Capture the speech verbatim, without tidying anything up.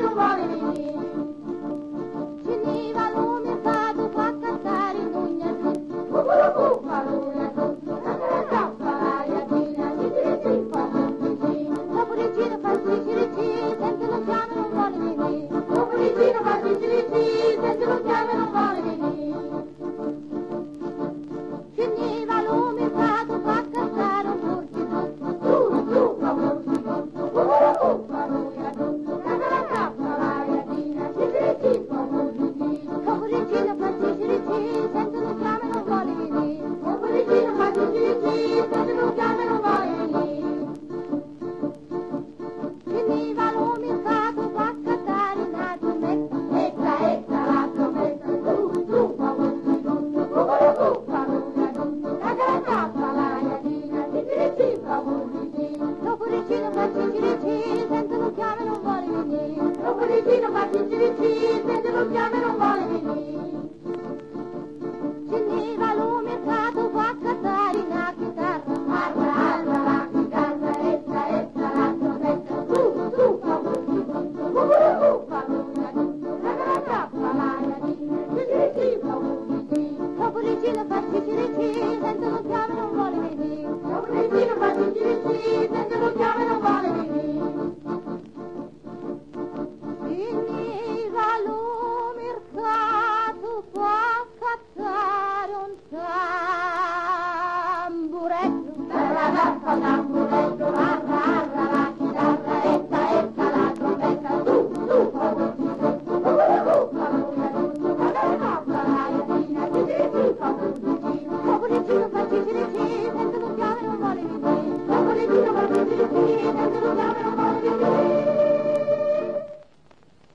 non vuole venire. Finiva lo mercato, fa cantare in ogni aggiunta. Cucurucu, fa lui aggiunta. La caracappa, l'aria fina, cicirici, fa cicirici. Dopo vicino fa cicirici, sente lo chiama e non vuole venire. Dopo vicino fa cicirici, sente lo chiama e non vuole venire. Finiva lo mercato, fa cantare un porcino. Tu, tu, fa porcino. Cucurucu, fa lui aggiunta. La caracappa, l'aria fina, cicirici, fa cicirici. Dopo vicino fa cicirici, sente lo chiama e non vuole venire. Dopo vicino fa cicirici, sente lo chiama e non vuole venire. Finiva lo mercato, fa cantare una giumetta. Ecca, ecca la giumetta. Tu, tu, fa porcino. Cucurucu, fa lui aggiunta. La caracappa, l'aria fina, cicirici, fa cicirici. Dopo vicino fa cicirici, sente lo chiama e non vuole venire. Dopo vicino fa cicirici, sente lo chiama e non vuole venire. Finiva lo mercato, fa cantare una chitarra. Arra, arra la chitarra, essa, essa la trombetta. Tu, tu, fa porcino. Cucurucu, fa lui aggiunta. La caracappa, l'aria fina, cicirici, fa cicirici. Dopo vicino fa cicirici, sente lo chiama e non vuole venire. Dopo vicino fa cicirici, sente lo chiama e non vuole venire. Finiva lo mercato, fa cantare